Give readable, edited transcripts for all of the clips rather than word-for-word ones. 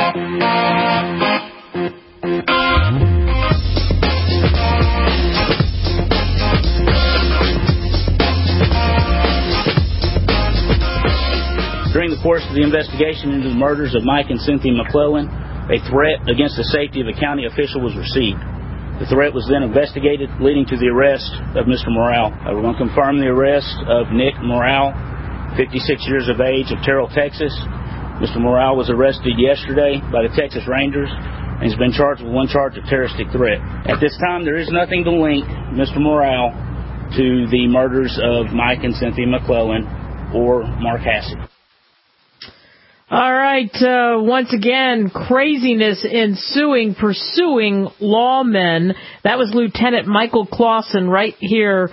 During the course of the investigation into the murders of Mike and Cynthia McClellan, a threat against the safety of a county official was received. The threat was then investigated, leading to the arrest of Mr. Morale. We're going to confirm the arrest of Nick Morale, 56 years of age, of Terrell, Texas. Mr. Morale was arrested yesterday by the Texas Rangers and has been charged with one charge of terroristic threat. At this time, there is nothing to link Mr. Morale to the murders of Mike and Cynthia McClellan or Mark Hassey. All right, once again, craziness ensuing, pursuing lawmen. That was Lieutenant Michael Clausen right here,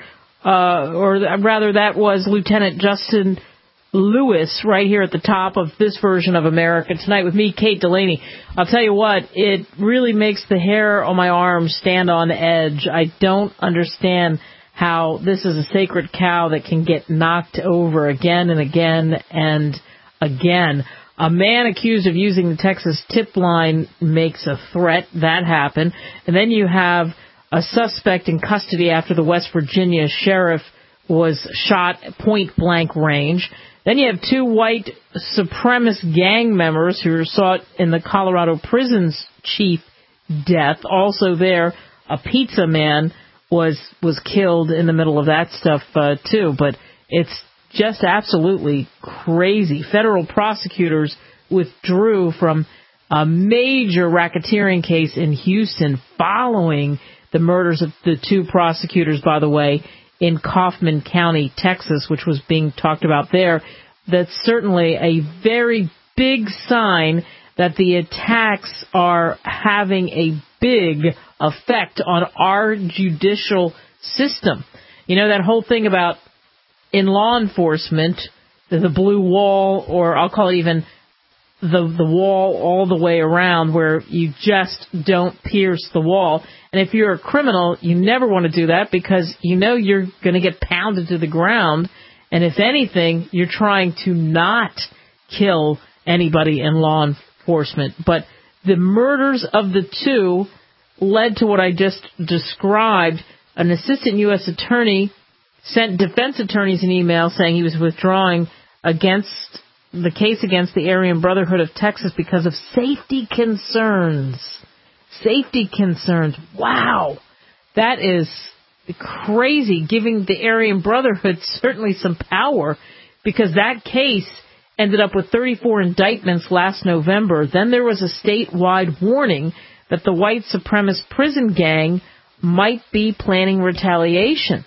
or rather that was Lieutenant Justin Lewis right here at the top of this version of America Tonight with me, Kate Delaney. I'll tell you what, it really makes the hair on my arm stand on edge. I don't understand how this is a sacred cow that can get knocked over again and again and again. A man accused of using the Texas tip line makes a threat. That happened. And then you have a suspect in custody after the West Virginia sheriff was shot at point-blank range. Then you have two white supremacist gang members who were sought in the Colorado prison's chief death. Also there, a pizza man was killed in the middle of that stuff, too. But it's just absolutely crazy. Federal prosecutors withdrew from a major racketeering case in Houston following the murders of the two prosecutors, by the way, in Kaufman County, Texas, which was being talked about there. That's certainly a very big sign that the attacks are having a big effect on our judicial system. You know, that whole thing about in law enforcement, the blue wall, or I'll call it even the wall all the way around where you just don't pierce the wall. And if you're a criminal, you never want to do that because you know you're going to get pounded to the ground. And if anything, you're trying to not kill anybody in law enforcement. But the murders of the two led to what I just described. An assistant U.S. attorney sent defense attorneys an email saying he was withdrawing against the case against the Aryan Brotherhood of Texas because of safety concerns. Safety concerns. Wow. That is crazy, giving the Aryan Brotherhood certainly some power, because that case ended up with 34 indictments last November. Then there was a statewide warning that the white supremacist prison gang might be planning retaliation.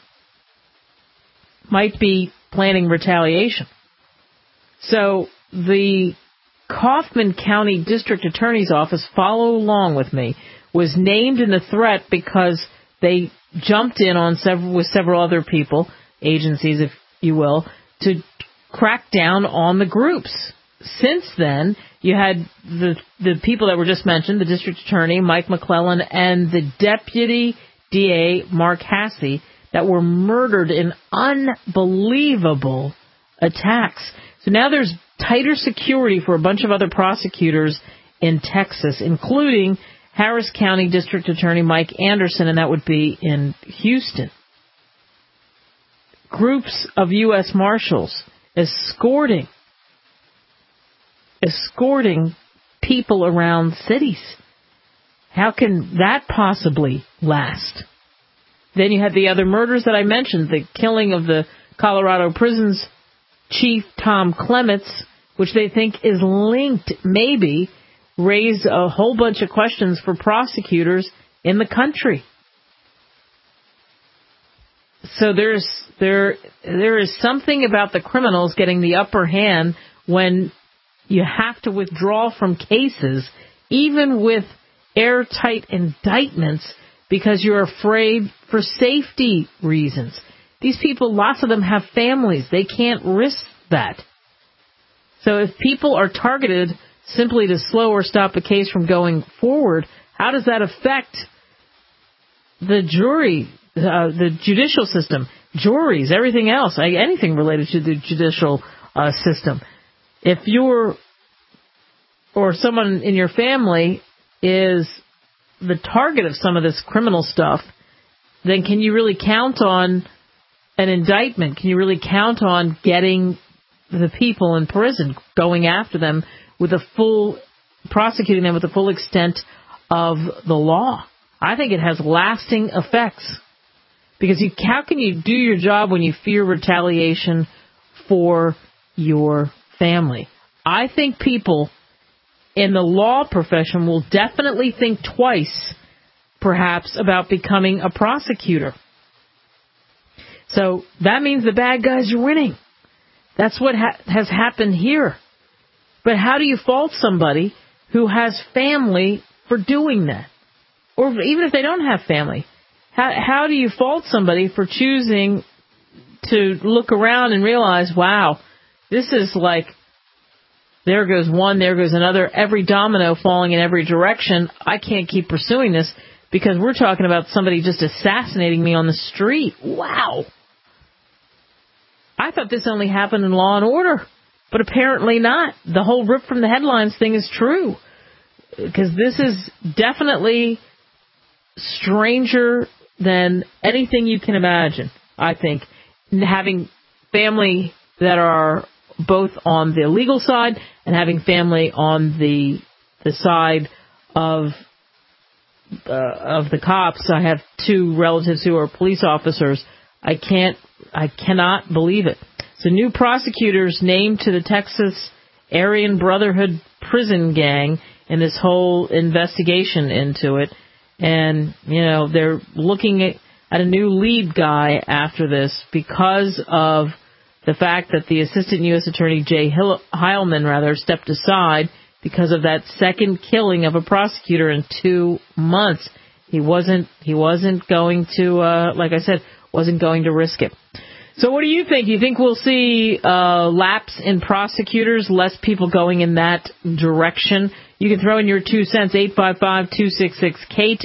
So the Kaufman County District Attorney's Office, follow along with me, was named in the threat because they jumped in on several other people, agencies if you will, to crack down on the groups. Since then, you had the people that were just mentioned, the district attorney, Mike McClellan, and the deputy DA, Mark Hassey, that were murdered in unbelievable attacks. So now there's tighter security for a bunch of other prosecutors in Texas, including Harris County District Attorney Mike Anderson, and that would be in Houston. Groups of U.S. Marshals escorting people around cities. How can that possibly last? Then you had the other murders that I mentioned, the killing of the Colorado prison's chief, Tom Clements, which they think is linked, maybe, raised a whole bunch of questions for prosecutors in the country. So there is something about the criminals getting the upper hand when you have to withdraw from cases, even with airtight indictments, because you're afraid for safety reasons. These people, lots of them have families. They can't risk that. So if people are targeted simply to slow or stop a case from going forward, how does that affect the jury, the judicial system, juries, everything else, anything related to the judicial system? If you're or someone in your family is the target of some of this criminal stuff, then can you really count on an indictment? Can you really count on getting the people in prison, going after them prosecuting them with the full extent of the law? I think it has lasting effects. Because how can you do your job when you fear retaliation for your family? I think people in the law profession will definitely think twice, perhaps, about becoming a prosecutor. So that means the bad guys are winning. That's what has happened here. But how do you fault somebody who has family for doing that? Or even if they don't have family, how do you fault somebody for choosing to look around and realize, wow, this is like, there goes one, there goes another, every domino falling in every direction. I can't keep pursuing this because we're talking about somebody just assassinating me on the street. Wow. I thought this only happened in Law and Order, but apparently not. The whole rip from the headlines thing is true, because this is definitely stranger than anything you can imagine, I think. Having family that are both on the legal side and having family on the side of the cops. I have two relatives who are police officers. I cannot believe it. So new prosecutors named to the Texas Aryan Brotherhood prison gang in this whole investigation into it. And, they're looking at a new lead guy after this because of the fact that the Assistant U.S. Attorney Jay Heilman stepped aside because of that second killing of a prosecutor in 2 months. He wasn't going to, like I said, wasn't going to risk it. So what do you think? You think we'll see lapse in prosecutors, less people going in that direction? You can throw in your 2 cents, 855-266-KATE,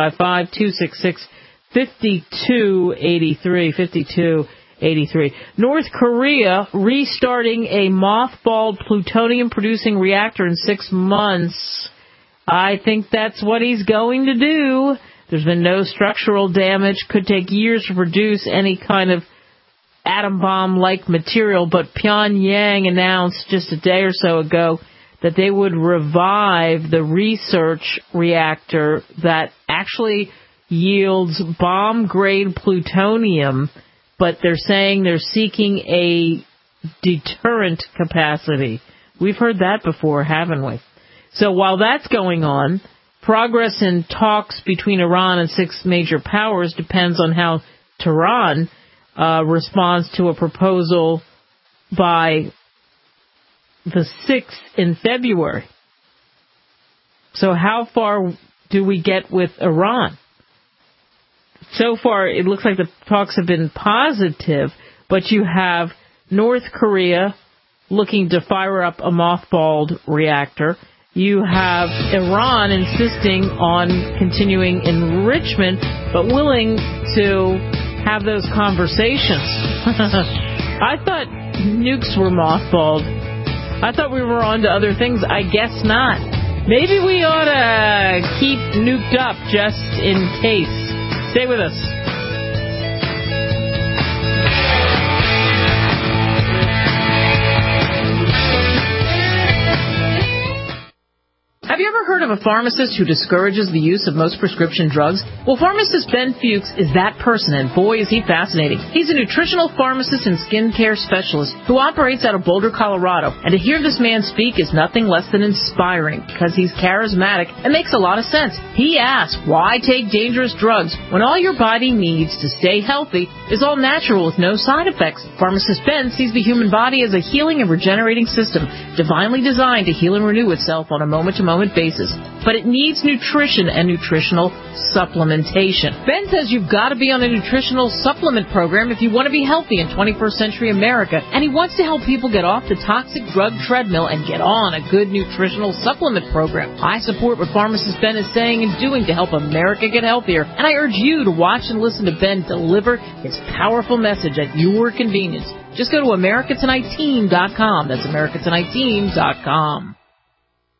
855-266-5283. North Korea restarting a mothballed plutonium-producing reactor in 6 months. I think that's what he's going to do. There's been no structural damage. Could take years to produce any kind of atom bomb-like material, but Pyongyang announced just a day or so ago that they would revive the research reactor that actually yields bomb-grade plutonium, but they're saying they're seeking a deterrent capacity. We've heard that before, haven't we? So while that's going on, progress in talks between Iran and 6 major powers depends on how Tehran responds to a proposal by the 6th in February. So how far do we get with Iran? So far, it looks like the talks have been positive, but you have North Korea looking to fire up a mothballed reactor. You have Iran insisting on continuing enrichment, but willing to have those conversations. I thought nukes were mothballed. I thought we were on to other things. I guess not. Maybe we ought to keep nuked up just in case. Stay with us. Have you ever heard of a pharmacist who discourages the use of most prescription drugs? Well, pharmacist Ben Fuchs is that person, and boy, is he fascinating. He's a nutritional pharmacist and skincare specialist who operates out of Boulder, Colorado. And to hear this man speak is nothing less than inspiring because he's charismatic and makes a lot of sense. He asks, why take dangerous drugs when all your body needs to stay healthy is all natural with no side effects? Pharmacist Ben sees the human body as a healing and regenerating system, divinely designed to heal and renew itself on a moment-to-moment basis, but it needs nutrition and nutritional supplementation. Ben says you've got to be on a nutritional supplement program if you want to be healthy in 21st century America, and he wants to help people get off the toxic drug treadmill and get on a good nutritional supplement program. I support what pharmacist Ben is saying and doing to help America get healthier, and I urge you to watch and listen to Ben deliver his powerful message at your convenience. Just go to AmericaTonightTeam.com. That's AmericaTonightTeam.com.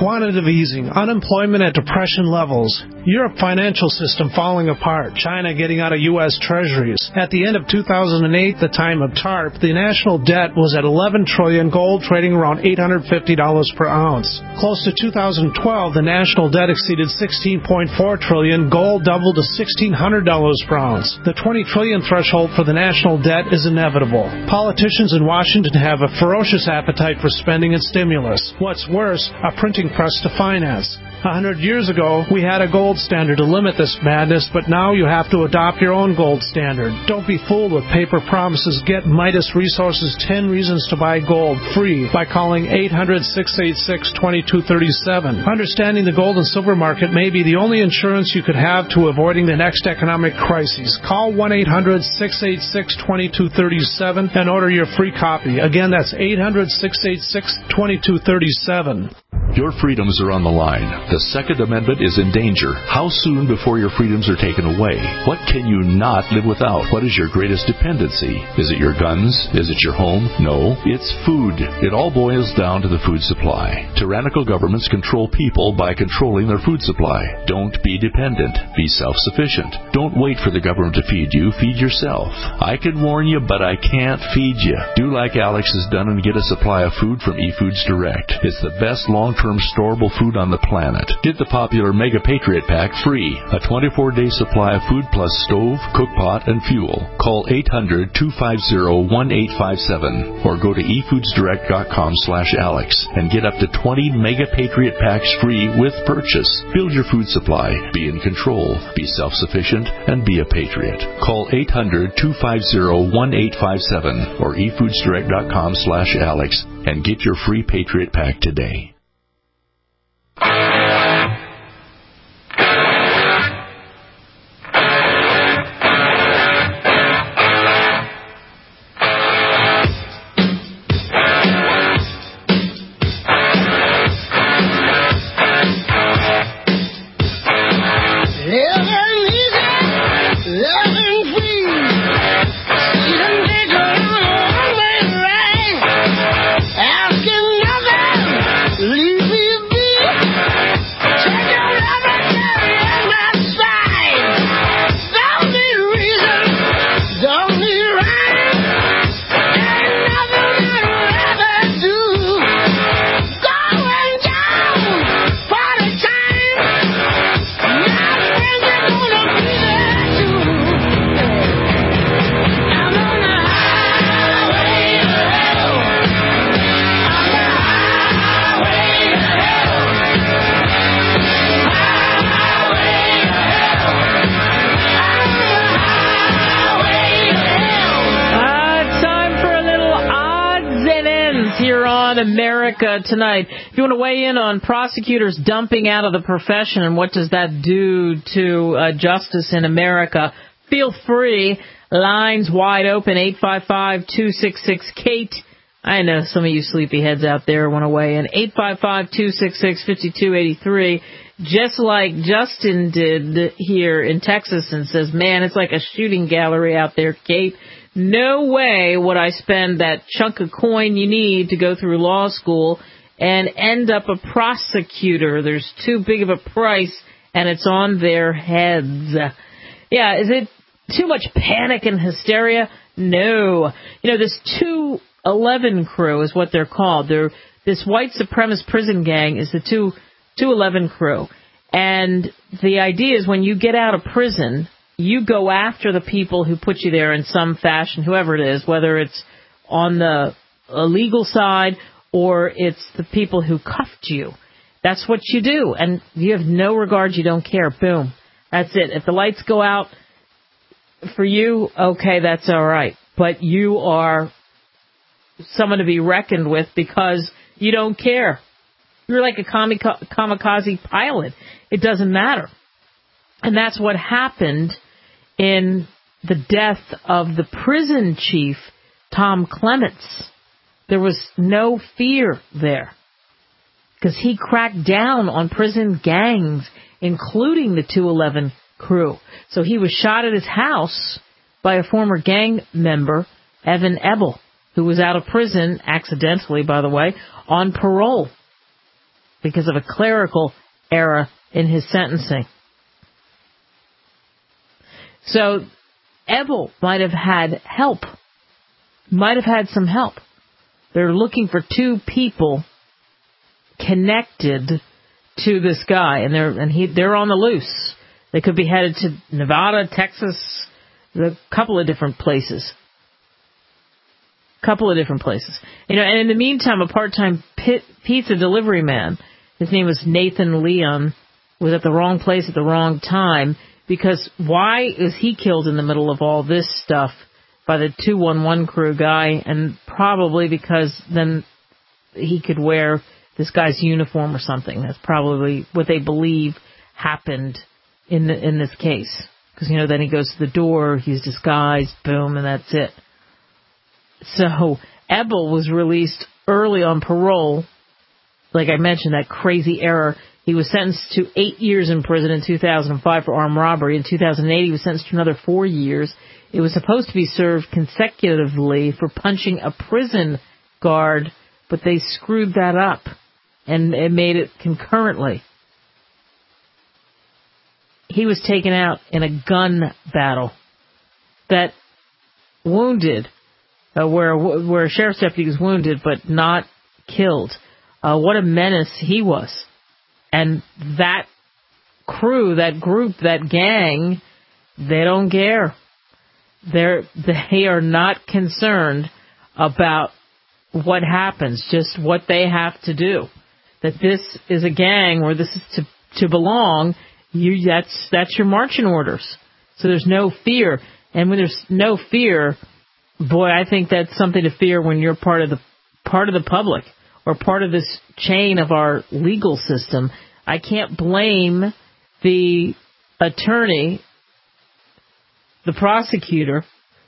quantitative easing, unemployment at depression levels, Europe financial system falling apart, China getting out of U.S. treasuries. At the end of 2008, the time of TARP, the national debt was at $11 trillion, gold trading around $850 per ounce. Close to 2012, the national debt exceeded $16.4 trillion, gold doubled to $1,600 per ounce. The $20 trillion threshold for the national debt is inevitable. Politicians in Washington have a ferocious appetite for spending and stimulus. What's worse, a printing press to finance. 100 years ago, we had a gold standard to limit this madness, but now you have to adopt your own gold standard. Don't be fooled with paper promises. Get Midas Resources 10 Reasons to Buy Gold free by calling 800-686-2237. Understanding the gold and silver market may be the only insurance you could have to avoiding the next economic crisis. Call 1-800-686-2237 and order your free copy. Again, that's 800-686-2237. Your freedoms are on the line. The Second Amendment is in danger. How soon before your freedoms are taken away? What can you not live without? What is your greatest dependency? Is it your guns? Is it your home? No, it's food. It all boils down to the food supply. Tyrannical governments control people by controlling their food supply. Don't be dependent. Be self-sufficient. Don't wait for the government to feed you. Feed yourself. I can warn you, but I can't feed you. Do like Alex has done and get a supply of food from eFoods Direct. It's the best long-term storable food on the planet. Get the popular Mega Patriot Pack free. A 24-day supply of food plus stove, cookpot, and fuel. Call 800-250-1857 or go to efoodsdirect.com/Alex and get up to 20 Mega Patriot Packs free with purchase. Build your food supply. Be in control. Be self-sufficient and be a patriot. Call 800-250-1857 or efoodsdirect.com/Alex and get your free Patriot Pack today. America tonight. If you want to weigh in on prosecutors dumping out of the profession and what does that do to justice in America, feel free. Lines wide open, 855-266-KATE. I know some of you sleepyheads out there want to weigh in. 855-266-5283. Just like Justin did here in Texas and says, man, it's like a shooting gallery out there, Kate. No way would I spend that chunk of coin you need to go through law school and end up a prosecutor. There's too big of a price, and it's on their heads. Yeah, is it too much panic and hysteria? No. You know, this 211 crew is what they're called. This white supremacist prison gang is the 211 crew. And the idea is when you get out of prison, you go after the people who put you there in some fashion, whoever it is, whether it's on the illegal side or it's the people who cuffed you. That's what you do. And you have no regard. You don't care. Boom. That's it. If the lights go out for you, okay, that's all right. But you are someone to be reckoned with because you don't care. You're like a kamikaze pilot. It doesn't matter. And that's what happened in the death of the prison chief, Tom Clements. There was no fear there because he cracked down on prison gangs, including the 211 crew. So he was shot at his house by a former gang member, Evan Ebel, who was out of prison, accidentally, by the way, on parole. because of a clerical error in his sentencing. So Ebel might have had help, might have had some help. They're looking for two people connected to this guy, and they're on the loose. They could be headed to Nevada, Texas, a couple of different places. And in the meantime, a part-time pizza delivery man, his name was Nathan Leon, was at the wrong place at the wrong time, because why is he killed in the middle of all this stuff by the 211 crew guy? And probably because then he could wear this guy's uniform or something. That's probably what they believe happened in this case. Because, then he goes to the door, he's disguised, boom, and that's it. So Ebel was released early on parole. Like I mentioned, that crazy error. He was sentenced to 8 years in prison in 2005 for armed robbery. In 2008, he was sentenced to another 4 years. It was supposed to be served consecutively for punching a prison guard, but they screwed that up and it made it concurrently. He was taken out in a gun battle that wounded, where a sheriff's deputy was wounded but not killed. What a menace he was. And that crew, that group, that gang, they don't care. They are not concerned about what happens, just what they have to do. That this is a gang where this is to belong. That's your marching orders. So there's no fear. And when there's no fear, boy, I think that's something to fear when you're part of the public or part of this chain of our legal system. I can't blame the attorney, the prosecutor,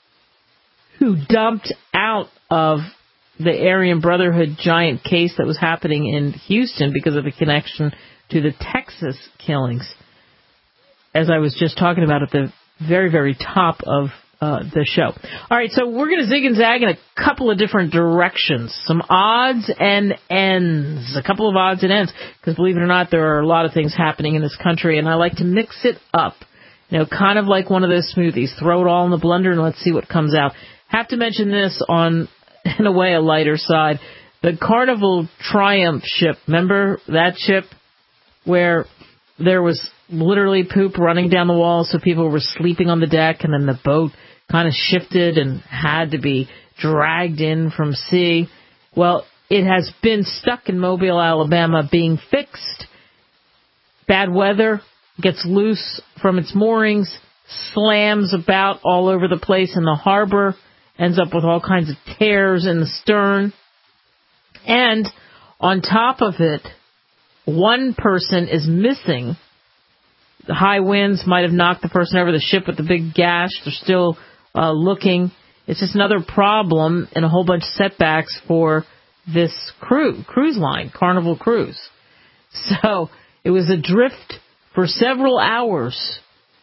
who dumped out of the Aryan Brotherhood giant case that was happening in Houston because of a connection to the Texas killings, as I was just talking about at the very, very top of the show. All right, so we're going to zig and zag in a couple of different directions. Some odds and ends. A couple of odds and ends. Because believe it or not, there are a lot of things happening in this country, and I like to mix it up. Kind of like one of those smoothies. Throw it all in the blender and let's see what comes out. Have to mention this on, in a way, a lighter side. The Carnival Triumph ship. Remember that ship where there was literally poop running down the wall, so people were sleeping on the deck, and then the boat kind of shifted and had to be dragged in from sea. Well, it has been stuck in Mobile, Alabama, being fixed. Bad weather, gets loose from its moorings, slams about all over the place in the harbor, ends up with all kinds of tears in the stern. And on top of it, one person is missing. The high winds might have knocked the person over the ship with the big gash. They're still looking. It's just another problem and a whole bunch of setbacks for this cruise line, Carnival Cruise. So it was adrift for several hours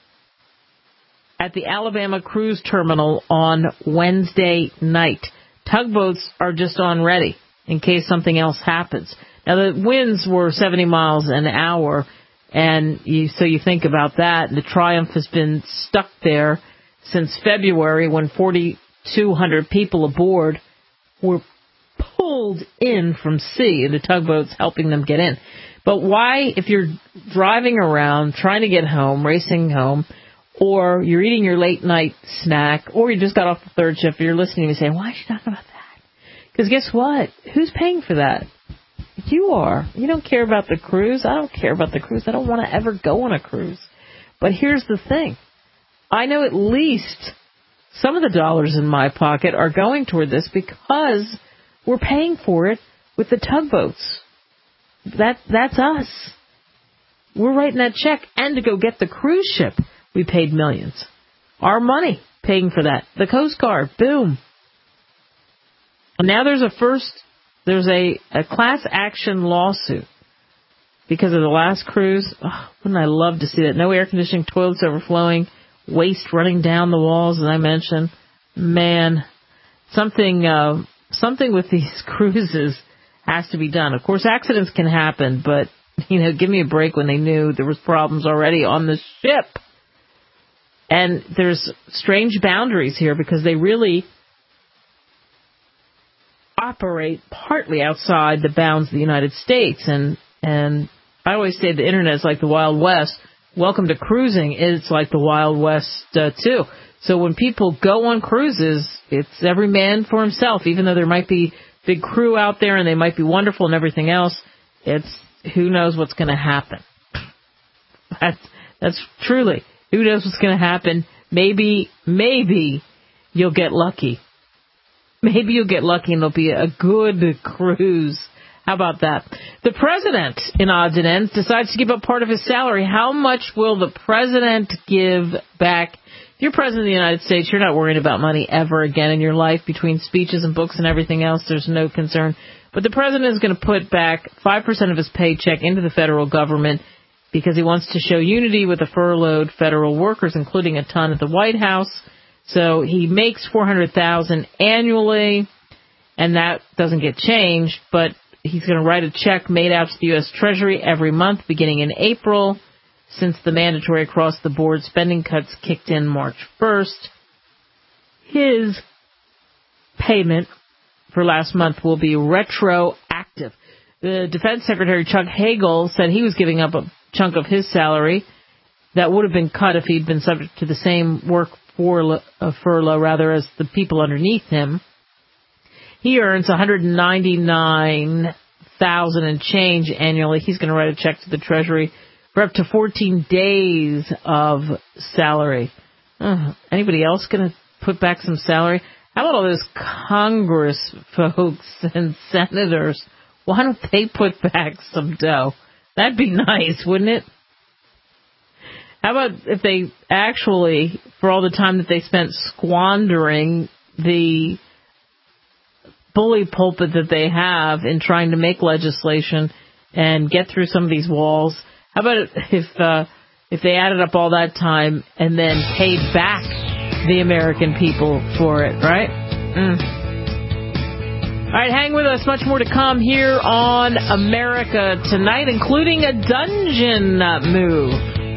at the Alabama Cruise Terminal on Wednesday night. Tugboats are just on ready in case something else happens. Now, the winds were 70 miles an hour, and so you think about that. The Triumph has been stuck there since February when 4,200 people aboard were pulled in from sea, and the tugboats helping them get in. But why, if you're driving around, trying to get home, racing home, or you're eating your late night snack, or you just got off the third shift, you're listening and saying, why is she talking about that? Because guess what? Who's paying for that? You are. You don't care about the cruise. I don't care about the cruise. I don't want to ever go on a cruise. But here's the thing. I know at least some of the dollars in my pocket are going toward this because we're paying for it with the tugboats. That's us. We're writing that check. And to go get the cruise ship, we paid millions. Our money paying for that. The Coast Guard, boom. And now there's a class action lawsuit because of the last cruise. Oh, wouldn't I love to see that? No air conditioning, toilets overflowing, waste running down the walls, as I mentioned. Man, something with these cruises has to be done. Of course, accidents can happen, but, give me a break when they knew there was problems already on the ship. And there's strange boundaries here because they really operate partly outside the bounds of the United States. And I always say the Internet is like the Wild West. Welcome to cruising. It's like the Wild West, too. So when people go on cruises, it's every man for himself, even though there might be big crew out there and they might be wonderful and everything else. It's who knows what's going to happen. That's truly, who knows what's going to happen. Maybe you'll get lucky. Maybe you'll get lucky and it'll be a good cruise. How about that? The president, in odds and ends, decides to give up part of his salary. How much will the president give back? If you're president of the United States, you're not worrying about money ever again in your life. Between speeches and books and everything else, there's no concern. But the president is going to put back 5% of his paycheck into the federal government because he wants to show unity with the furloughed federal workers, including a ton at the White House. So he makes $400,000 annually, and that doesn't get changed, but he's going to write a check made out to the U.S. Treasury every month beginning in April, since the mandatory across-the-board spending cuts kicked in March 1st. His payment for last month will be retroactive. The Defense Secretary, Chuck Hagel, said he was giving up a chunk of his salary that would have been cut if he'd been subject to the same work furlough as the people underneath him. He earns $199,000 and change annually. He's going to write a check to the Treasury for up to 14 days of salary. Anybody else going to put back some salary? How about all those Congress folks and senators? Why don't they put back some dough? That'd be nice, wouldn't it? How about if they actually, for all the time that they spent squandering the bully pulpit that they have in trying to make legislation and get through some of these walls, how about if they added up all that time and then paid back the American people for it, right? All right, hang with us. Much more to come here on America Tonight, including a dungeon move.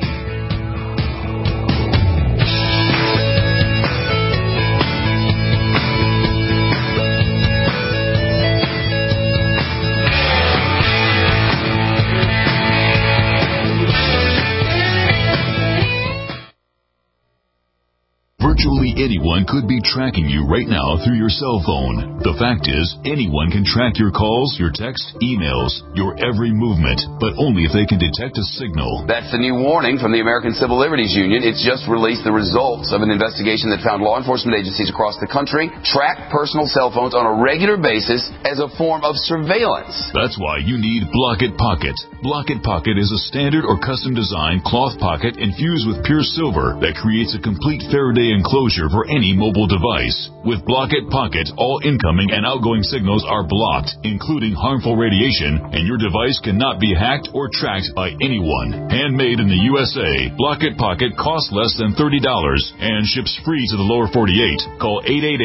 Virtually anyone could be tracking you right now through your cell phone. The fact is, anyone can track your calls, your texts, emails, your every movement, but only if they can detect a signal. That's the new warning from the American Civil Liberties Union. It's just released the results of an investigation that found law enforcement agencies across the country track personal cell phones on a regular basis as a form of surveillance. That's why you need Block-It Pocket. Block-It Pocket is a standard or custom-designed cloth pocket infused with pure silver that creates a complete Faraday enclosure for any mobile device. With Block-It Pocket, all incoming and outgoing signals are blocked, including harmful radiation, and your device cannot be hacked or tracked by anyone. Handmade in the USA, Block-It Pocket costs less than $30 and ships free to the lower 48. Call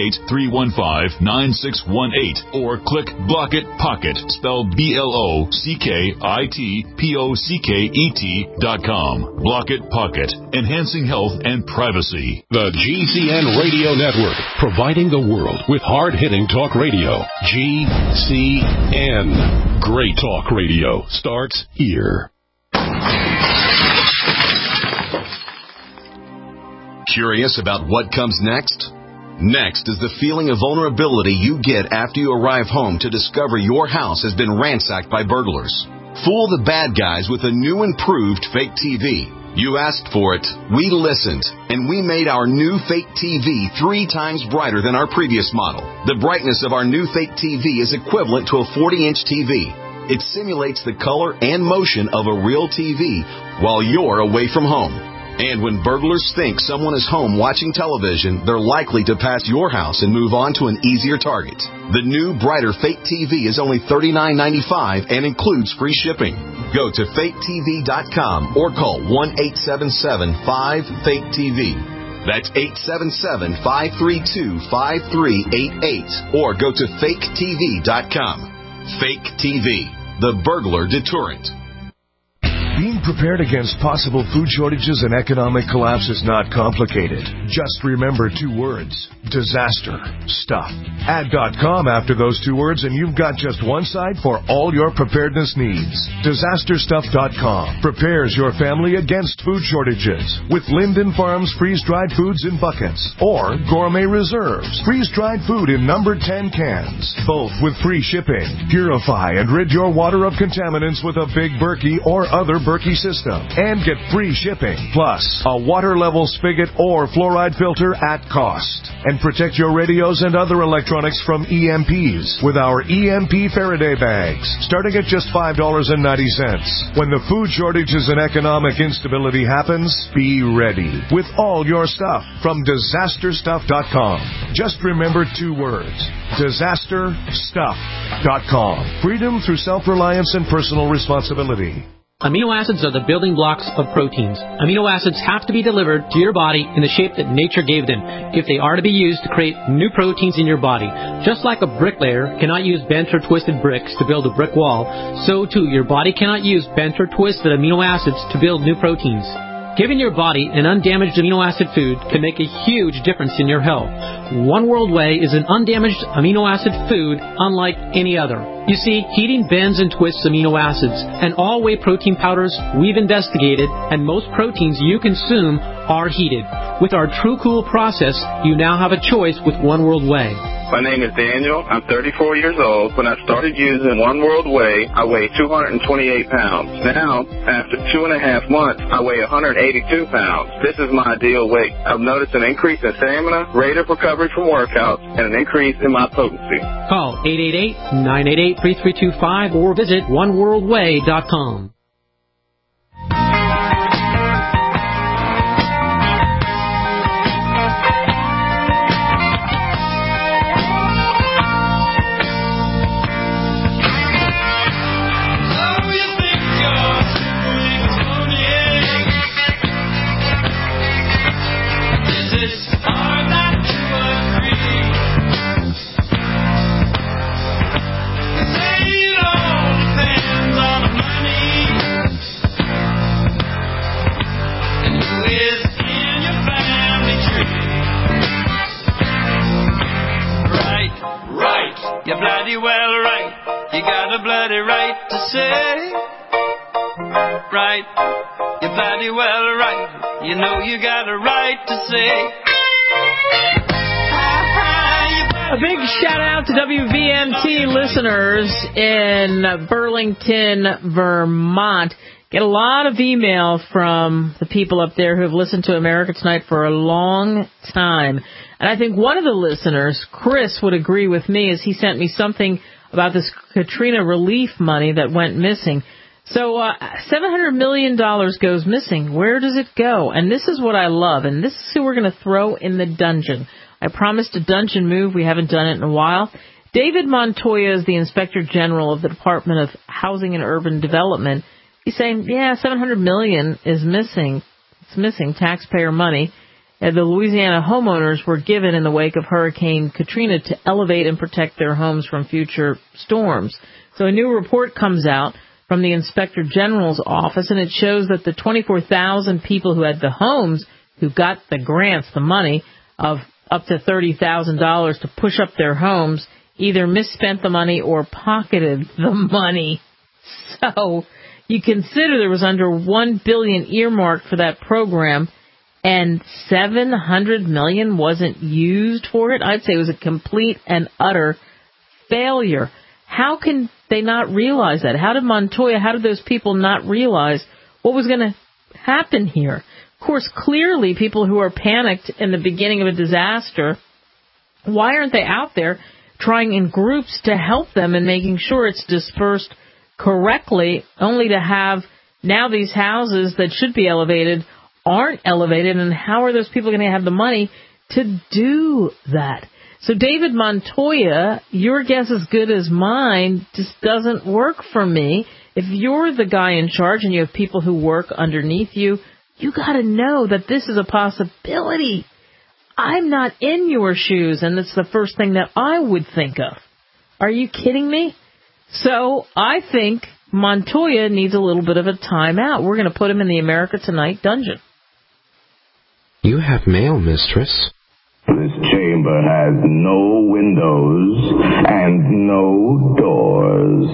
888-315-9618 or click Block-It Pocket, spelled BLOCKITPOCKET.com. Block-It Pocket, enhancing health and privacy. The GCN Radio Network, providing the world with hard-hitting talk radio. GCN. Great talk radio starts here. Curious about what comes next? Next is the feeling of vulnerability you get after you arrive home to discover your house has been ransacked by burglars. Fool the bad guys with a new improved fake TV. You asked for it, we listened, and we made our new fake TV 3 times brighter than our previous model. The brightness of our new fake TV is equivalent to a 40-inch TV. It simulates the color and motion of a real TV while you're away from home. And when burglars think someone is home watching television, they're likely to pass your house and move on to an easier target. The new, brighter Fake TV is only $39.95 and includes free shipping. Go to faketv.com or call 1-877-5-FAKE-TV. That's 877-532-5388 or go to faketv.com. Fake TV, the burglar deterrent. Being prepared against possible food shortages and economic collapse is not complicated. Just remember 2 words: disaster stuff. Add .com after those 2 words and you've got just one site for all your preparedness needs. DisasterStuff.com prepares your family against food shortages with Linden Farms freeze-dried foods in buckets or Gourmet Reserves freeze-dried food in numbered 10 cans, both with free shipping. Purify and rid your water of contaminants with a Big Berkey or other Berkey system and get free shipping, plus a water level spigot or fluoride filter at cost. And protect your radios and other electronics from EMPs with our EMP Faraday bags, starting at just $5.90. When the food shortages and economic instability happens, be ready with all your stuff from DisasterStuff.com. Just remember 2 words: DisasterStuff.com. Freedom through self-reliance and personal responsibility. Amino acids are the building blocks of proteins. Amino acids have to be delivered to your body in the shape that nature gave them if they are to be used to create new proteins in your body. Just like a bricklayer cannot use bent or twisted bricks to build a brick wall, so too your body cannot use bent or twisted amino acids to build new proteins. Giving your body an undamaged amino acid food can make a huge difference in your health. One World Whey is an undamaged amino acid food unlike any other. You see, heating bends and twists amino acids, and all whey protein powders we've investigated, and most proteins you consume are heated. With our True Cool process, you now have a choice with One World Whey. My name is Daniel. I'm 34 years old. When I started using One World Whey, I weighed 228 pounds. Now, after 2.5 months, I weigh 182 pounds. This is my ideal weight. I've noticed an increase in stamina, rate of recovery from workouts, and an increase in my potency. Call 888-988-3325 or visit oneworldwhey.com. You know you got a right to say. A big shout out to WVMT listeners in Burlington, Vermont. Get a lot of email from the people up there who have listened to America Tonight for a long time. And I think one of the listeners, Chris, would agree with me as he sent me something about this Katrina relief money that went missing. So $700 million goes missing. Where does it go? And this is what I love, and this is who we're going to throw in the dungeon. I promised a dungeon move. We haven't done it in a while. David Montoya is the Inspector General of the Department of Housing and Urban Development. He's saying, yeah, $700 million is missing. It's missing taxpayer money. The Louisiana homeowners were given in the wake of Hurricane Katrina to elevate and protect their homes from future storms. So a new report comes out from the Inspector General's office, and it shows that the 24,000 people who had the homes, who got the grants, the money of up to $30,000 to push up their homes, either misspent the money or pocketed the money. So you consider there was under $1 billion earmarked for that program, and $700 million wasn't used for it. I'd say it was a complete and utter failure. How can they not realize that? How did Montoya, how did those people not realize what was going to happen here? Of course, clearly people who are panicked in the beginning of a disaster, why aren't they out there trying in groups to help them and making sure it's dispersed correctly, only to have now these houses that should be elevated aren't elevated, and how are those people going to have the money to do that? So, David Montoya, your guess is good as mine, just doesn't work for me. If you're the guy in charge and you have people who work underneath you, you got to know that this is a possibility. I'm not in your shoes, and that's the first thing that I would think of. Are you kidding me? So I think Montoya needs a little bit of a timeout. We're going to put him in the America Tonight dungeon. You have mail, mistress. This chamber has no windows and no doors.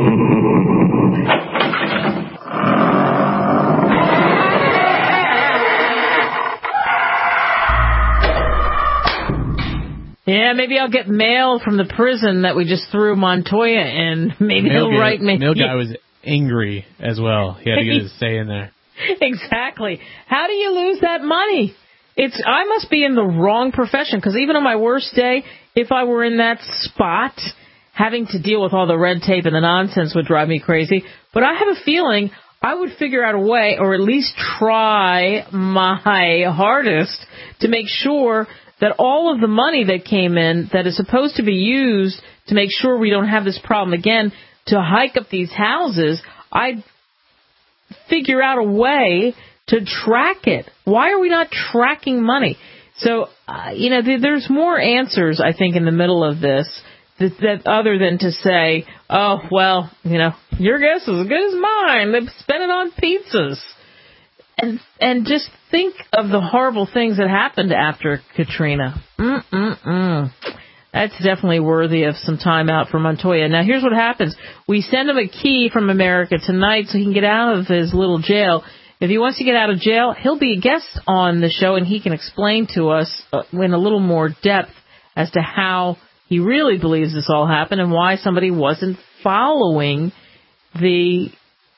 Yeah, maybe I'll get mail from the prison that we just threw Montoya in. Maybe he'll write me. Mail guy was angry as well. He had to get his say in there. Exactly. How do you lose that money? I must be in the wrong profession, because even on my worst day, if I were in that spot, having to deal with all the red tape and the nonsense would drive me crazy. But I have a feeling I would figure out a way, or at least try my hardest, to make sure that all of the money that came in that is supposed to be used to make sure we don't have this problem again, to hike up these houses, I'd figure out a way to track it. Why are we not tracking money? So, there's more answers, I think, in the middle of this, that other than to say, oh, well, your guess is as good as mine. They spent it on pizzas. And just think of the horrible things that happened after Katrina. That's definitely worthy of some time out for Montoya. Now, here's what happens. We send him a key from America Tonight so he can get out of his little jail. If he wants to get out of jail, he'll be a guest on the show, and he can explain to us in a little more depth as to how he really believes this all happened and why somebody wasn't following the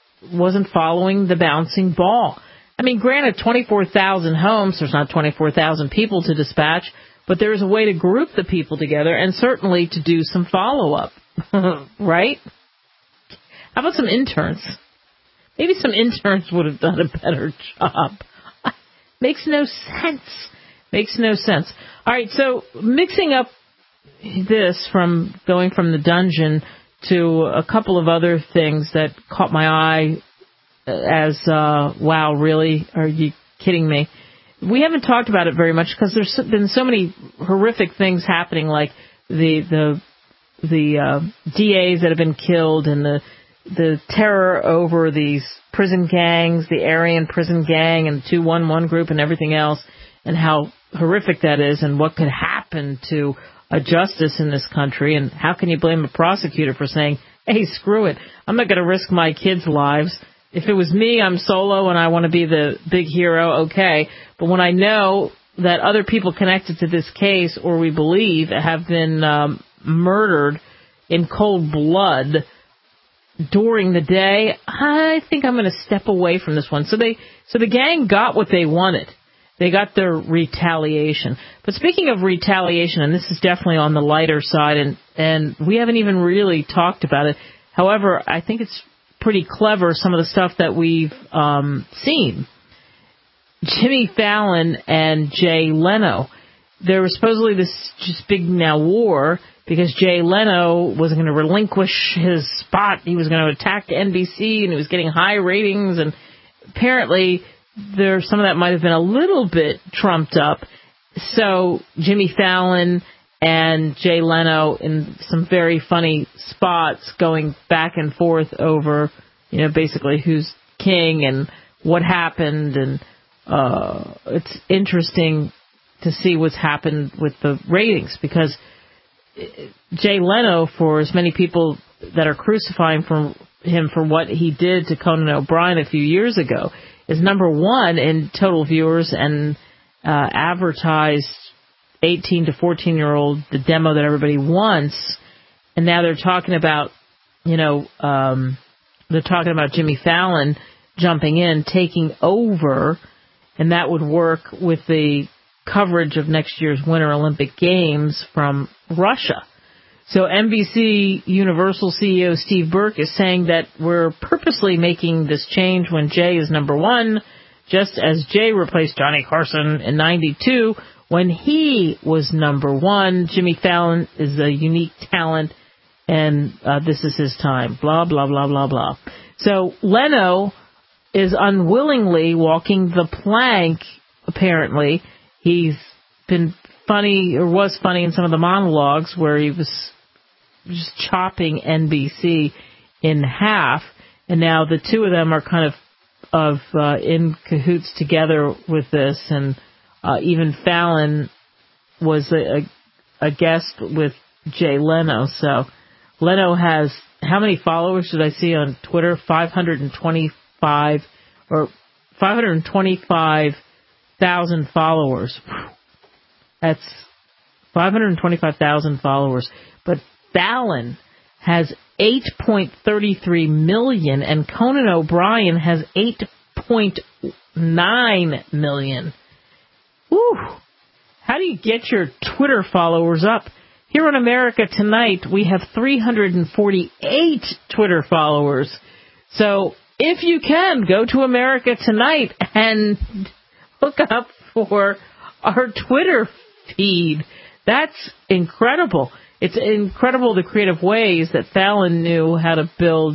bouncing ball. I mean, granted, 24,000 homes, there's not 24,000 people to dispatch, but there's a way to group the people together and certainly to do some follow-up, right? How about some interns? Maybe some interns would have done a better job. Makes no sense. All right, so mixing up this from going from the dungeon to a couple of other things that caught my eye as, wow, really? Are you kidding me? We haven't talked about it very much because there's been so many horrific things happening, like the DAs that have been killed and the terror over these prison gangs, the Aryan prison gang and 211 group and everything else, and how horrific that is and what could happen to a justice in this country. And how can you blame a prosecutor for saying, hey, screw it, I'm not going to risk my kids' lives. If it was me, I'm solo and I want to be the big hero, okay. But when I know that other people connected to this case, or we believe, have been murdered in cold blood during the day, I think I'm going to step away from this one. So the gang got what they wanted. They got their retaliation. But speaking of retaliation, and this is definitely on the lighter side, and we haven't even really talked about it. However, I think it's pretty clever, some of the stuff that we've seen. Jimmy Fallon and Jay Leno. There was supposedly this just big now war because Jay Leno wasn't going to relinquish his spot. He was going to attack NBC, and he was getting high ratings. And apparently, some of that might have been a little bit trumped up. So Jimmy Fallon and Jay Leno in some very funny spots going back and forth over, basically who's king and what happened. And it's interesting to see what's happened with the ratings, because Jay Leno, for as many people that are crucifying him for what he did to Conan O'Brien a few years ago, is number one in total viewers and advertised 18 to 14-year-old, the demo that everybody wants. And now they're talking about, Jimmy Fallon jumping in, taking over, and that would work with the coverage of next year's Winter Olympic Games from Russia. So NBC Universal CEO Steve Burke is saying that we're purposely making this change when Jay is number one, just as Jay replaced Johnny Carson in 92 when he was number one. Jimmy Fallon is a unique talent, and this is his time. Blah, blah, blah, blah, blah. So Leno is unwillingly walking the plank, apparently. He's been funny, or was funny in some of the monologues where he was just chopping NBC in half. And now the two of them are kind of in cahoots together with this. And even Fallon was a guest with Jay Leno. So Leno has, how many followers did I see on Twitter? 525,000 followers. That's 525,000 followers. But Fallon has 8.33 million, and Conan O'Brien has 8.9 million. Woo! How do you get your Twitter followers up? Here on America Tonight, we have 348 Twitter followers. So if you can, go to America Tonight and look up for our Twitter feed. That's incredible. It's incredible the creative ways that Fallon knew how to build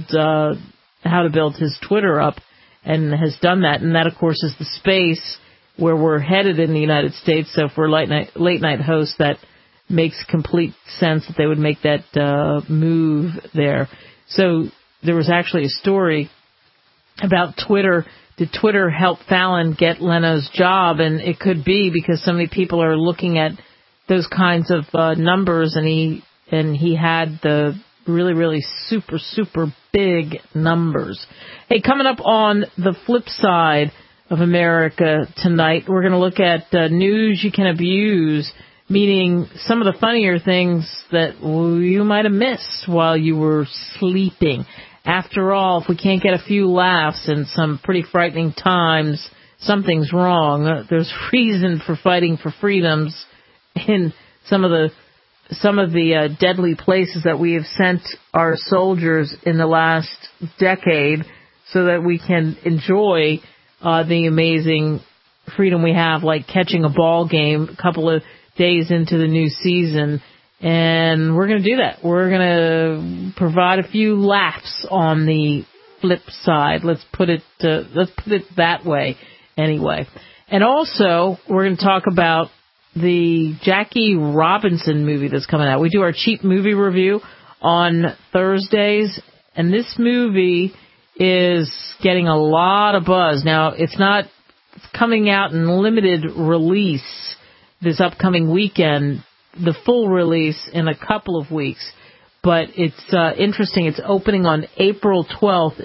his Twitter up, and has done that. And that, of course, is the space where we're headed in the United States. So for late night hosts, that makes complete sense that they would make that move there. So there was actually a story about Twitter. Did Twitter help Fallon get Leno's job? And it could be, because so many people are looking at those kinds of numbers, and he had the really, really super, super big numbers. Hey, coming up on the flip side of America Tonight, we're going to look at news you can abuse, meaning some of the funnier things that you might have missed while you were sleeping. After all, if we can't get a few laughs in some pretty frightening times, something's wrong. There's reason for fighting for freedoms in some of the deadly places that we have sent our soldiers in the last decade, so that we can enjoy the amazing freedom we have, like catching a ball game a couple of days into the new season. And we're going to do that. We're going to provide a few laughs on the flip side. Let's put it that way anyway. And also, we're going to talk about the Jackie Robinson movie that's coming out. We do our cheap movie review on Thursdays, and this movie is getting a lot of buzz. Now, it's coming out in limited release this upcoming weekend, the full release in a couple of weeks. But it's interesting. It's opening on April 12th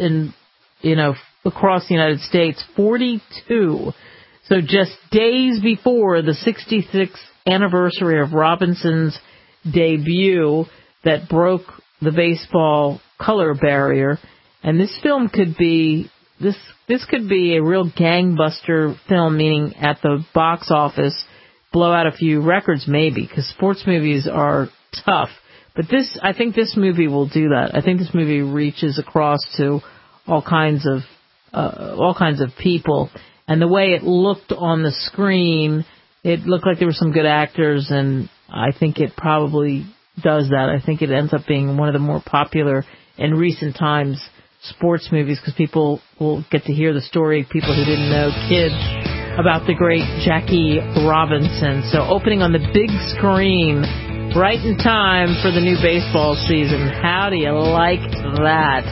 across the United States, 42. So just days before the 66th anniversary of Robinson's debut that broke the baseball color barrier. And this film could be, this could be a real gangbuster film, meaning at the box office, blow out a few records maybe, because sports movies are tough. But I think this movie will do that. I think this movie reaches across to all kinds of people. And the way it looked on the screen, it looked like there were some good actors, and I think it probably does that. I think it ends up being one of the more popular in recent times sports movies, because people will get to hear the story, people who didn't know, kids, about the great Jackie Robinson. So opening on the big screen right in time for the new baseball season. How do you like that?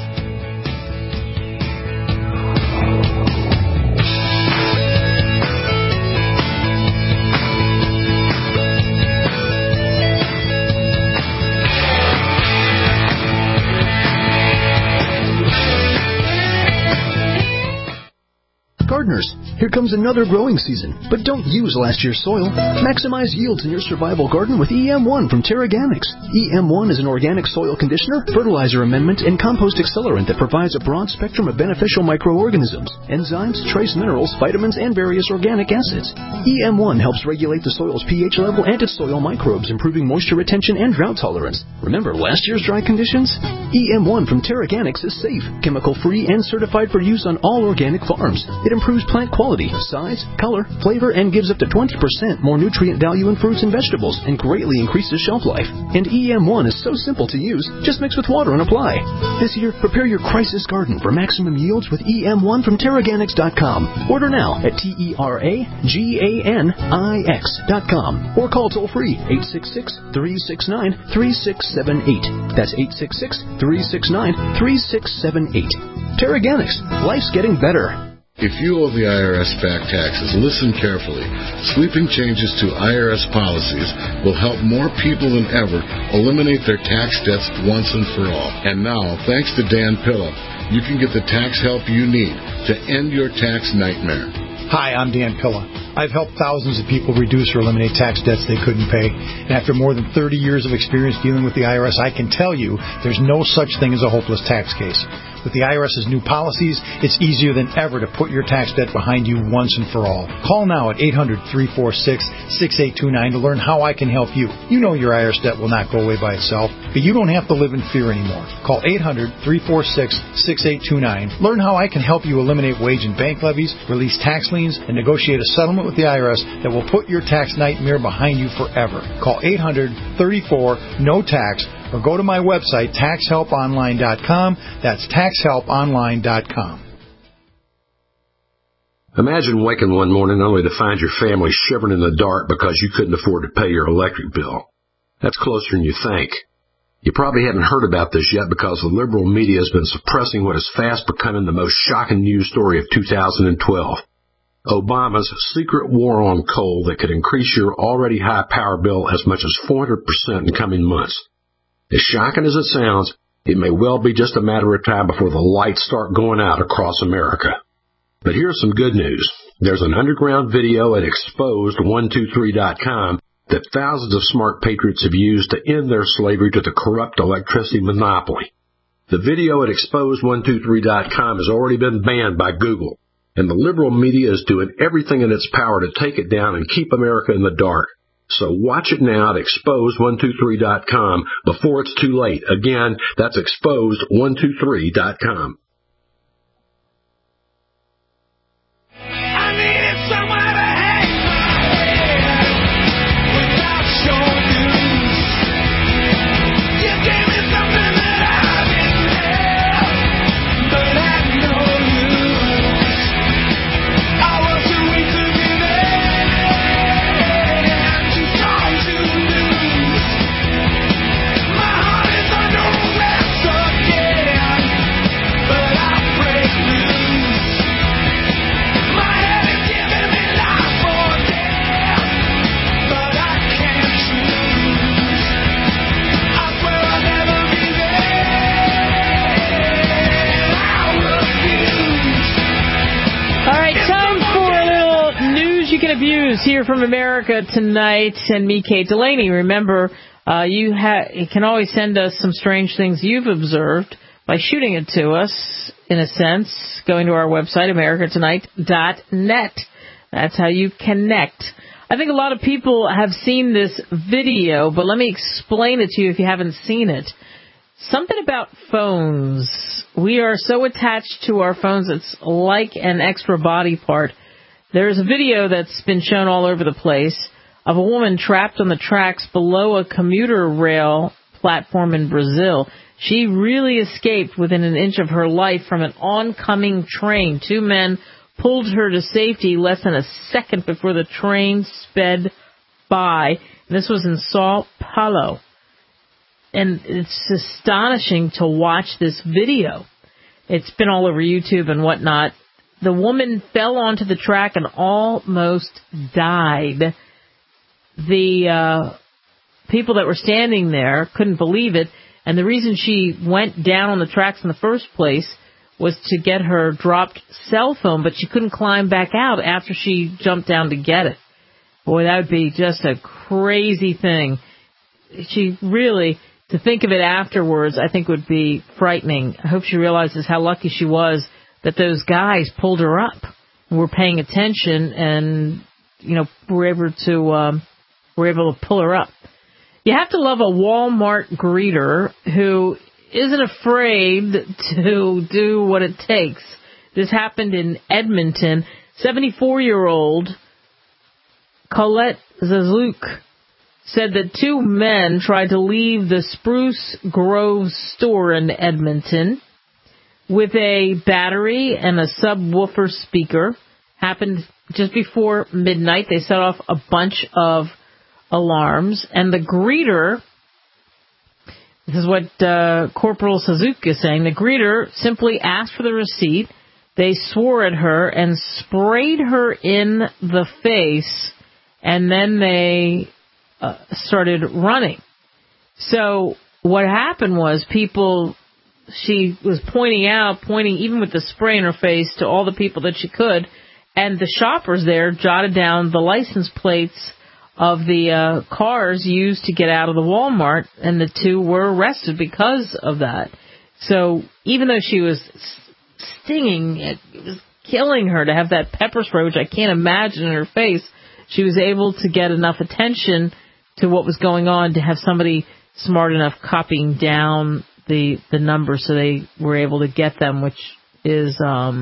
Gardeners, here comes another growing season, but don't use last year's soil. Maximize yields in your survival garden with EM1 from Terraganics. EM1 is an organic soil conditioner, fertilizer amendment, and compost accelerant that provides a broad spectrum of beneficial microorganisms, enzymes, trace minerals, vitamins, and various organic acids. EM1 helps regulate the soil's pH level and its soil microbes, improving moisture retention and drought tolerance. Remember last year's dry conditions? EM1 from Terraganics is safe, chemical-free, and certified for use on all organic farms. It improves plant quality, size, color, flavor, and gives up to 20% more nutrient value in fruits and vegetables and greatly increases shelf life. And EM1 is so simple to use, just mix with water and apply. This year, prepare your crisis garden for maximum yields with EM1 from Terraganics.com. Order now at TerraGanix.com or call toll-free 866-369-3678. That's 866-369-3678. Terraganics. Life's getting better. If you owe the IRS back taxes, listen carefully. Sweeping changes to IRS policies will help more people than ever eliminate their tax debts once and for all. And now, thanks to Dan Pilla, you can get the tax help you need to end your tax nightmare. Hi, I'm Dan Pilla. I've helped thousands of people reduce or eliminate tax debts they couldn't pay. And after more than 30 years of experience dealing with the IRS, I can tell you there's no such thing as a hopeless tax case. With the IRS's new policies, it's easier than ever to put your tax debt behind you once and for all. Call now at 800-346-6829 to learn how I can help you. You know your IRS debt will not go away by itself, but you don't have to live in fear anymore. Call 800-346-6829. Learn how I can help you eliminate wage and bank levies, release tax liens, and negotiate a settlement with the IRS that will put your tax nightmare behind you forever. Call 800-34-NO-TAX or go to my website, taxhelponline.com. That's taxhelponline.com. Imagine waking one morning only to find your family shivering in the dark because you couldn't afford to pay your electric bill. That's closer than you think. You probably haven't heard about this yet because the liberal media has been suppressing what is fast becoming the most shocking news story of 2012. Obama's secret war on coal that could increase your already high power bill as much as 400% in coming months. As shocking as it sounds, it may well be just a matter of time before the lights start going out across America. But here's some good news. There's an underground video at exposed123.com that thousands of smart patriots have used to end their slavery to the corrupt electricity monopoly. The video at exposed123.com has already been banned by Google, and the liberal media is doing everything in its power to take it down and keep America in the dark. So watch it now at exposed123.com before it's too late. Again, that's exposed123.com. Abuse here from America Tonight, and me, Kate Delaney. Remember, you can always send us some strange things you've observed by shooting it to us, in a sense, going to our website, americatonight.net. That's how you connect. I think a lot of people have seen this video, but let me explain it to you if you haven't seen it. Something about phones. We are so attached to our phones, it's like an extra body part. There's a video that's been shown all over the place of a woman trapped on the tracks below a commuter rail platform in Brazil. She really escaped within an inch of her life from an oncoming train. Two men pulled her to safety less than a second before the train sped by. This was in Sao Paulo. And it's astonishing to watch this video. It's been all over YouTube and whatnot. The woman fell onto the track and almost died. The people that were standing there couldn't believe it, and the reason she went down on the tracks in the first place was to get her dropped cell phone, but she couldn't climb back out after she jumped down to get it. Boy, that would be just a crazy thing. She really, to think of it afterwards, I think would be frightening. I hope she realizes how lucky she was that those guys pulled her up and were paying attention and, were able to pull her up. You have to love a Walmart greeter who isn't afraid to do what it takes. This happened in Edmonton. 74-year-old Colette Zazuk said that two men tried to leave the Spruce Grove store in Edmonton with a battery and a subwoofer speaker. Happened just before midnight. They set off a bunch of alarms, and the greeter, this is what Corporal Suzuki is saying, the greeter simply asked for the receipt. They swore at her and sprayed her in the face, and then they started running. So what happened was she was pointing even with the spray in her face to all the people that she could, and the shoppers there jotted down the license plates of the cars used to get out of the Walmart, and the two were arrested because of that. So even though she was stinging, it was killing her to have that pepper spray, which I can't imagine in her face, she was able to get enough attention to what was going on to have somebody smart enough copying down the numbers so they were able to get them, which is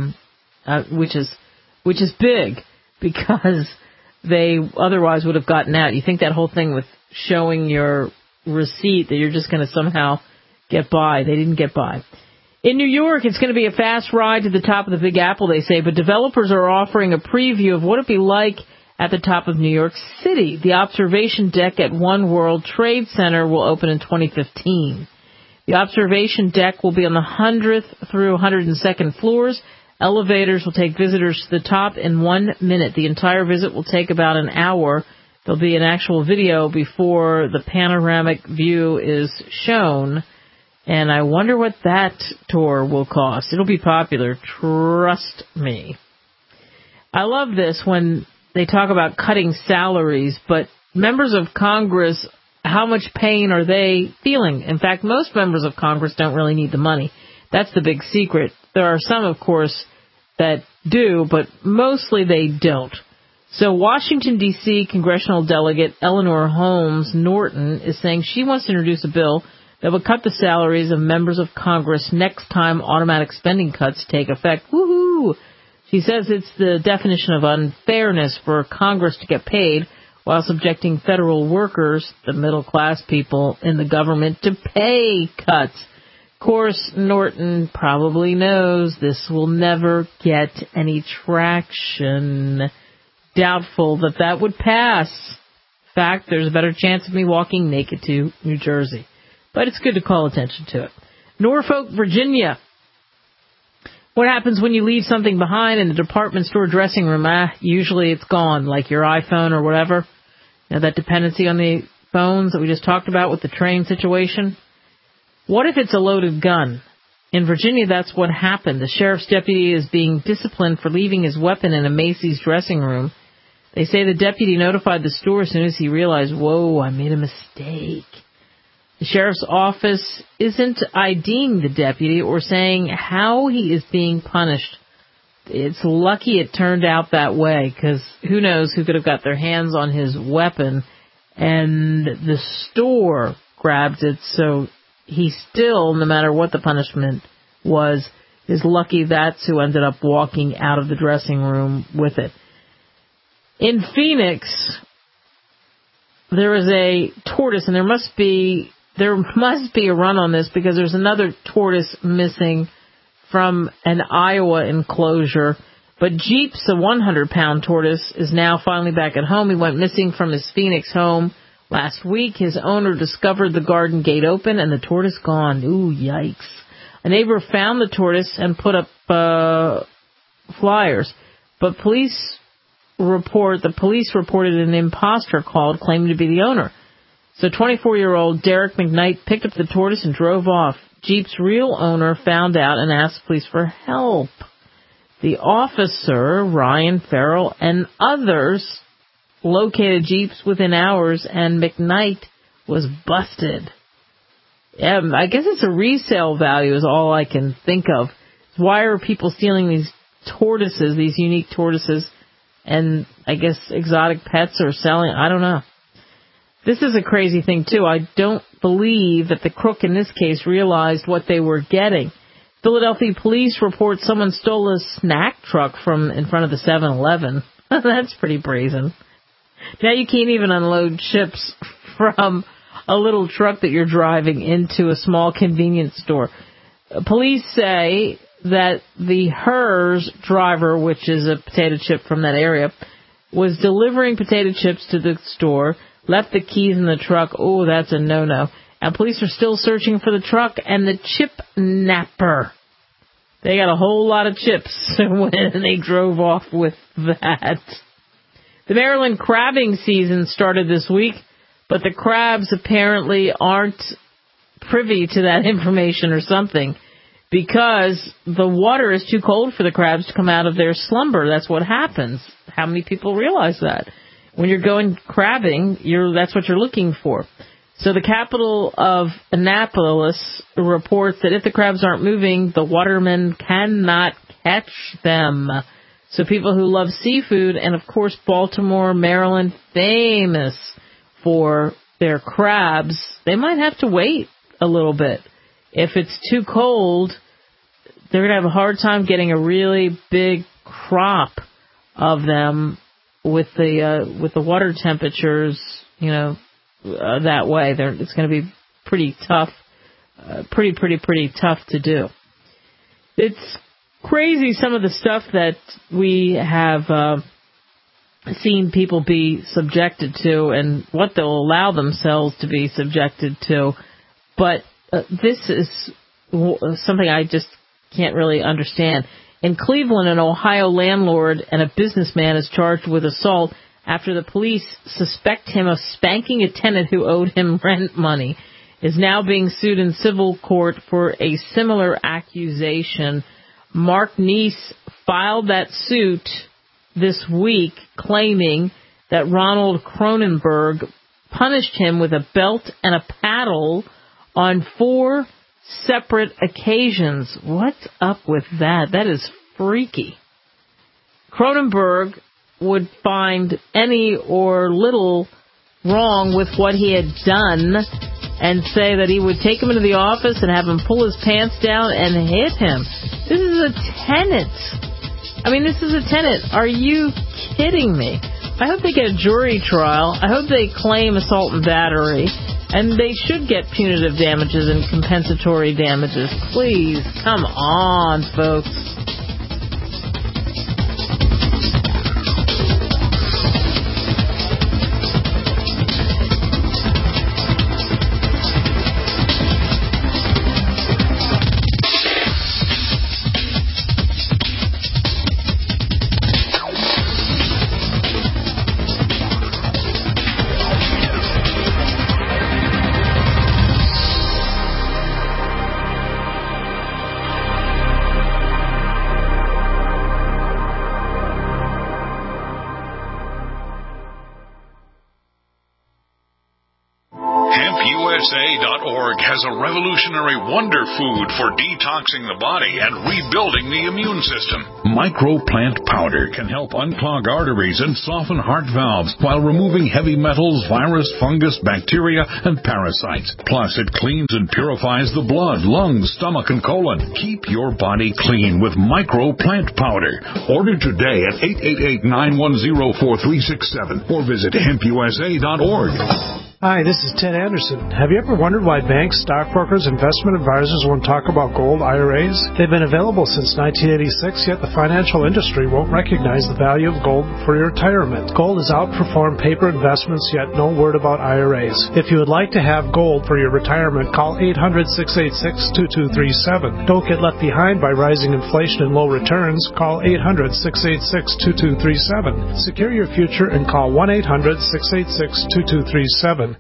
big, because they otherwise would have gotten out. You think that whole thing with showing your receipt that you're just going to somehow get by. They didn't get by. In New York, it's going to be a fast ride to the top of the Big Apple, they say, but developers are offering a preview of what it'd be like at the top of New York City. The observation deck at One World Trade Center will open in 2015. The observation deck will be on the 100th through 102nd floors. Elevators will take visitors to the top in 1 minute. The entire visit will take about an hour. There'll be an actual video before the panoramic view is shown. And I wonder what that tour will cost. It'll be popular, trust me. I love this when they talk about cutting salaries, but members of Congress, how much pain are they feeling? In fact, most members of Congress don't really need the money. That's the big secret. There are some, of course, that do, but mostly they don't. So Washington, D.C. congressional delegate Eleanor Holmes Norton is saying she wants to introduce a bill that would cut the salaries of members of Congress next time automatic spending cuts take effect. Woohoo! She says it's the definition of unfairness for Congress to get paid while subjecting federal workers, the middle-class people in the government, to pay cuts. Of course, Norton probably knows this will never get any traction. Doubtful that would pass. In fact, there's a better chance of me walking naked to New Jersey. But it's good to call attention to it. Norfolk, Virginia. What happens when you leave something behind in the department store dressing room? Usually it's gone, like your iPhone or whatever. You know, that dependency on the phones that we just talked about with the train situation. What if it's a loaded gun? In Virginia, that's what happened. The sheriff's deputy is being disciplined for leaving his weapon in a Macy's dressing room. They say the deputy notified the store as soon as he realized, whoa, I made a mistake. The sheriff's office isn't IDing the deputy or saying how he is being punished. It's lucky it turned out that way, because who knows who could have got their hands on his weapon, and the store grabbed it, so he still, no matter what the punishment was, is lucky that's who ended up walking out of the dressing room with it. In Phoenix, there is a tortoise, and there must be a run on this, because there's another tortoise missing from an Iowa enclosure. But Jeeps, a 100-pound tortoise, is now finally back at home. He went missing from his Phoenix home last week. His owner discovered the garden gate open and the tortoise gone. Ooh, yikes. A neighbor found the tortoise and put up flyers. But the police reported an imposter called, claiming to be the owner. So 24-year-old Derek McKnight picked up the tortoise and drove off. Jeep's real owner found out and asked police for help. The officer, Ryan Farrell, and others located Jeeps within hours, and McKnight was busted. I guess it's a resale value is all I can think of. Why are people stealing these tortoises, these unique tortoises, and I guess exotic pets are selling? I don't know. This is a crazy thing, too. I don't believe that the crook in this case realized what they were getting. Philadelphia police report someone stole a snack truck from in front of the 7-Eleven. That's pretty brazen. Now you can't even unload chips from a little truck that you're driving into a small convenience store. Police say that the Hers driver, which is a potato chip from that area, was delivering potato chips to the store, left the keys in the truck. Oh, that's a no-no. And police are still searching for the truck and the chip napper. They got a whole lot of chips when they drove off with that. The Maryland crabbing season started this week, but the crabs apparently aren't privy to that information or something, because the water is too cold for the crabs to come out of their slumber. That's what happens. How many people realize that? When you're going crabbing, that's what you're looking for. So the capital of Annapolis reports that if the crabs aren't moving, the watermen cannot catch them. So people who love seafood, and of course Baltimore, Maryland, famous for their crabs, they might have to wait a little bit. If it's too cold, they're going to have a hard time getting a really big crop of them with the water temperatures, that way. It's going to be pretty tough, pretty tough to do. It's crazy some of the stuff that we have seen people be subjected to and what they'll allow themselves to be subjected to. But this is something I just can't really understand. In Cleveland, an Ohio landlord and a businessman is charged with assault after the police suspect him of spanking a tenant who owed him rent money. Is now being sued in civil court for a similar accusation. Mark Neese filed that suit this week, claiming that Ronald Cronenberg punished him with a belt and a paddle on 4 separate occasions. What's up with that? That is freaky. Cronenberg would find any or little wrong with what he had done and say that he would take him into the office and have him pull his pants down and hit him. This is a tenant. This is a tenant. Are you kidding me? I hope they get a jury trial. I hope they claim assault and battery. And they should get punitive damages and compensatory damages. Please, come on, folks. HempUSA.org has a revolutionary wonder food for detoxing the body and rebuilding the immune system. Microplant powder can help unclog arteries and soften heart valves while removing heavy metals, virus, fungus, bacteria, and parasites. Plus, it cleans and purifies the blood, lungs, stomach, and colon. Keep your body clean with Microplant powder. Order today at 888-910-4367 or visit HempUSA.org. Hi, this is Ted Anderson. Have you ever wondered why banks, stockbrokers, investment advisors won't talk about gold IRAs? They've been available since 1986, yet the financial industry won't recognize the value of gold for your retirement. Gold has outperformed paper investments, yet no word about IRAs. If you would like to have gold for your retirement, call 800-686-2237. Don't get left behind by rising inflation and low returns. Call 800-686-2237. Secure your future and call 1-800-686-2237.